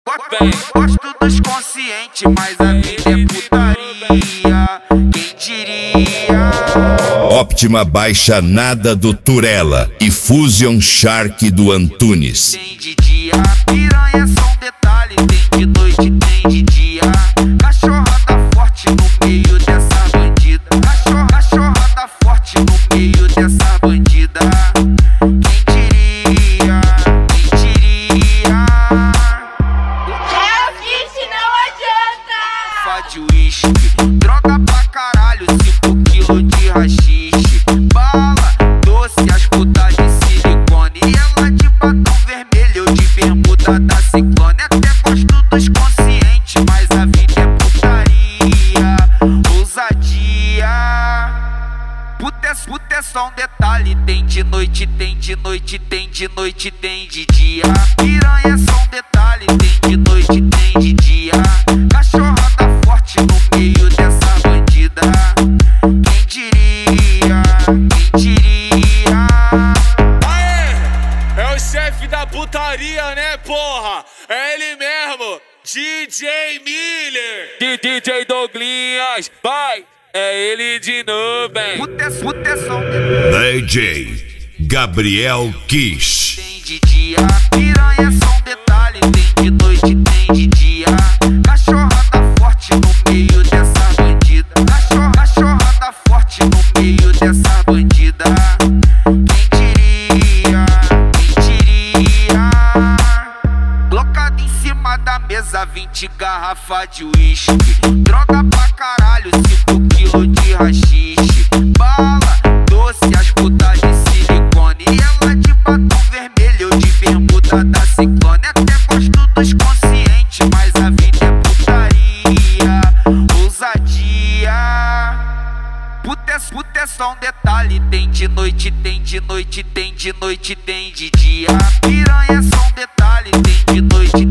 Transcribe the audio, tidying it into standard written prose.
Gosto dos conscientes, mas a vida é putaria. Quem diria? Optima baixa nada do Turela e Fusion Shark do Antunes. Tem de dia, piranha é só um detalhe. Tem de noite, tem de dia. Cachorrada forte no meio dessa bandida. Cachorrada forte no meio dessa bandida. Quem diria? Quem diria? Eu disse não adianta! Fá de uísque, droga pra caralho, 5 quilos de rachixe. Bala, doce, as putas de silicone. E ela de batom vermelho, eu de bermuda da Ciclone. Até gosto dos conscientes, mas a vida é putaria. Ousadia. Puta é só um detalhe. Tem de noite, tem de noite, tem de noite, tem de dia. Piranha é só um detalhe. Tem de noite, tem de dia. Cachorrada forte no meio dessa bandida. Quem diria? Quem diria? Aê! É o chefe da putaria, né, porra? É ele mesmo, DJ Miller. DJ Douglinhas, vai! É ele de novo, hein? Puta é só um detalhe. DJ Gabriel Kish. Tem de dia, piranha é só um detalhe. Tem de noite, tem de dia. Cachorrada forte no meio dessa bandida. Cachorrada forte no meio dessa bandida. Quem diria? Quem diria? Colocado em cima da mesa, 20 garrafa de uísque. Droga pra caralho, 5 quilos de rachixe. Bala, doce, as putas de silicone. E ela de batom vermelho, eu de bermuda da Ciclone. Até gosto dos conscientes, mas a vida é putaria. Ousadia. Puta é só um detalhe. Tem de noite, tem de noite, tem de noite, tem de dia. Piranha é só um detalhe. Tem de noite,